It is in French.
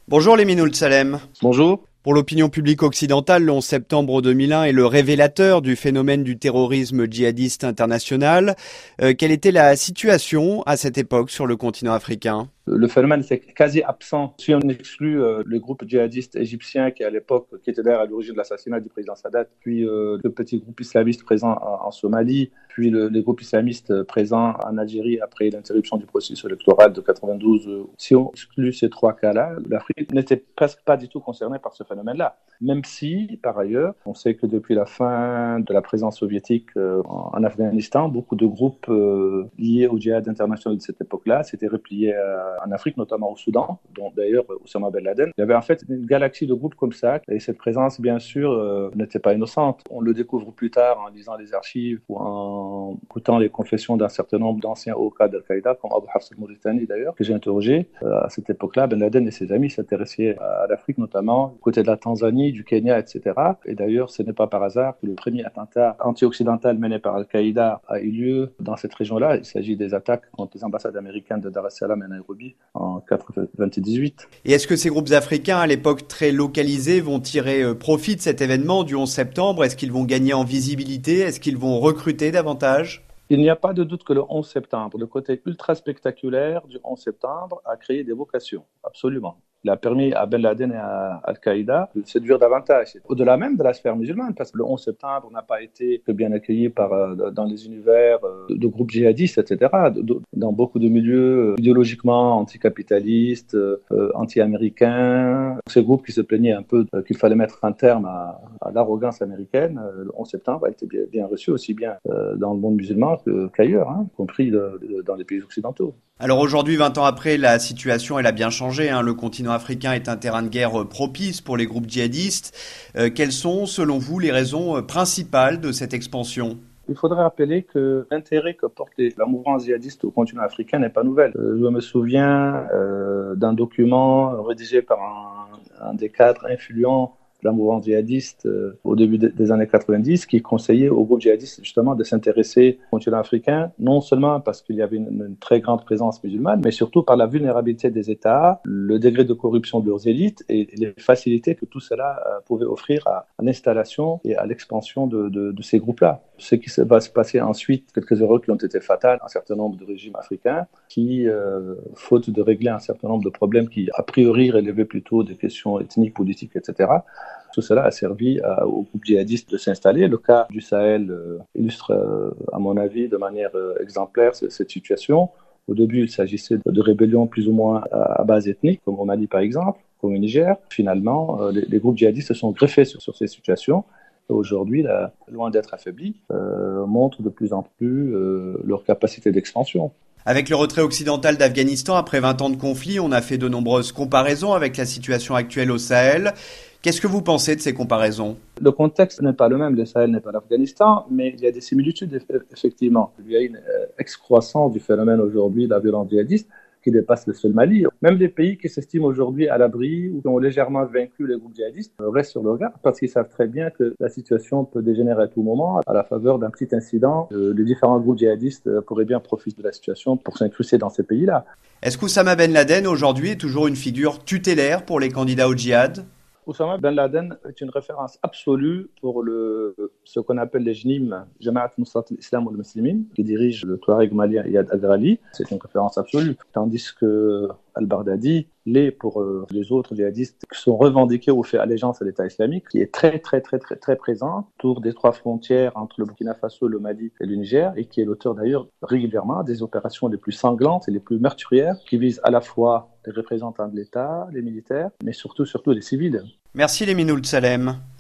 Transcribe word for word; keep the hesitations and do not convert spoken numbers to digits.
Bonjour les Minoul Salem. Bonjour. Pour l'opinion publique occidentale, le onze septembre deux mille un est le révélateur du phénomène du terrorisme djihadiste international. Euh, quelle était la situation à cette époque sur le continent africain ? Le phénomène était quasi absent. Si on exclut euh, le groupe djihadiste égyptien qui à l'époque, qui était d'ailleurs à l'origine de l'assassinat du président Sadat, puis euh, le petit groupe islamiste présent en, en Somalie, puis le, les groupes islamistes présents en Algérie après l'interruption du processus électoral de quatre-vingt-douze. Euh, si on exclut ces trois cas-là, l'Afrique n'était presque pas du tout concernée par ce phénomène-là. Même si, par ailleurs, on sait que depuis la fin de la présence soviétique euh, en, en Afghanistan, beaucoup de groupes euh, liés au djihad international de cette époque-là s'étaient repliés à en Afrique, notamment au Soudan, dont d'ailleurs Oussama Ben Laden. Il y avait en fait une galaxie de groupes comme ça, et cette présence, bien sûr, euh, n'était pas innocente. On le découvre plus tard en lisant les archives ou en écoutant les confessions d'un certain nombre d'anciens hauts cadres d'Al-Qaïda, comme Abu Hafs al-Mauritani d'ailleurs, que j'ai interrogé. Euh, à cette époque-là, Ben Laden et ses amis s'intéressaient à l'Afrique, notamment du côté de la Tanzanie, du Kenya, et cetera. Et d'ailleurs, ce n'est pas par hasard que le premier attentat anti-occidental mené par Al-Qaïda a eu lieu dans cette région-là. Il s'agit des attaques contre les ambassades américaines de Dar es Salaam et Nairobi en quatre-vingt-dix-huit. Et est-ce que ces groupes africains, à l'époque très localisés, vont tirer profit de cet événement du onze septembre ? Est-ce qu'ils vont gagner en visibilité ? Est-ce qu'ils vont recruter davantage ? Il n'y a pas de doute que le onze septembre, le côté ultra spectaculaire du onze septembre a créé des vocations, absolument. Il a permis à Ben Laden et à Al-Qaïda de séduire davantage, au-delà même de la sphère musulmane, parce que le onze septembre n'a pas été que bien accueilli par, euh, dans les univers euh, de groupes djihadistes, et cetera. De, de, dans beaucoup de milieux euh, idéologiquement anticapitalistes, euh, anti-américains, ces groupes qui se plaignaient un peu euh, qu'il fallait mettre un terme à, à l'arrogance américaine, euh, le onze septembre a été bien, bien reçu aussi bien euh, dans le monde musulman que, qu'ailleurs, hein, y compris de, de, dans les pays occidentaux. Alors aujourd'hui, vingt ans après, la situation elle a bien changé. Hein. Le continent africain est un terrain de guerre propice pour les groupes djihadistes. Euh, quelles sont, selon vous, les raisons principales de cette expansion ? Il faudrait rappeler que l'intérêt que porte la mouvance djihadiste au continent africain n'est pas nouvelle. Euh, je me souviens euh, d'un document rédigé par un, un des cadres influents de la mouvance djihadiste euh, au début de, des années quatre-vingt-dix, qui conseillait aux groupes djihadistes justement de s'intéresser au continent africain, non seulement parce qu'il y avait une, une très grande présence musulmane, mais surtout par la vulnérabilité des États, le degré de corruption de leurs élites et les facilités que tout cela euh, pouvait offrir à, à l'installation et à l'expansion de, de, de ces groupes-là. Ce qui va se passer ensuite, quelques erreurs qui ont été fatales à un certain nombre de régimes africains qui, euh, faute de régler un certain nombre de problèmes qui, a priori, relevaient plutôt des questions ethniques, politiques, et cetera, tout cela a servi à, aux groupes djihadistes de s'installer. Le cas du Sahel euh, illustre, euh, à mon avis, de manière euh, exemplaire cette, cette situation. Au début, il s'agissait de, de rébellions plus ou moins à, à base ethnique, comme au Mali par exemple, comme au Niger. Finalement, euh, les, les groupes djihadistes se sont greffés sur, sur ces situations. Et aujourd'hui, là, loin d'être affaiblis, euh, montrent de plus en plus euh, leur capacité d'expansion. Avec le retrait occidental d'Afghanistan après vingt ans de conflit, on a fait de nombreuses comparaisons avec la situation actuelle au Sahel. Qu'est-ce que vous pensez de ces comparaisons ? Le contexte n'est pas le même, le Sahel n'est pas l'Afghanistan, mais il y a des similitudes effectivement. Il y a une excroissance du phénomène aujourd'hui de la violence djihadiste qui dépasse le seul Mali. Même les pays qui s'estiment aujourd'hui à l'abri ou qui ont légèrement vaincu les groupes djihadistes restent sur le regard parce qu'ils savent très bien que la situation peut dégénérer à tout moment. À la faveur d'un petit incident, euh, les différents groupes djihadistes pourraient bien profiter de la situation pour s'incruster dans ces pays-là. Est-ce qu'Oussama Ben Laden aujourd'hui est toujours une figure tutélaire pour les candidats au djihad ? Oussama Ben Laden est une référence absolue pour le, ce qu'on appelle les J N I M, Jamaat Nusrat al-Islam wal Muslimin, qui dirige le Touareg malien Iyad Adrali. C'est une référence absolue. Tandis que Al-Baghdadi l'est pour euh, les autres djihadistes qui sont revendiqués ou fait allégeance à l'État islamique, qui est très, très, très, très, très présent autour des trois frontières entre le Burkina Faso, le Mali et le Niger, et qui est l'auteur d'ailleurs régulièrement des opérations les plus sanglantes et les plus meurtrières, qui visent à la fois les représentants de l'État, les militaires, mais surtout, surtout les civils. Merci les Minoul Salem.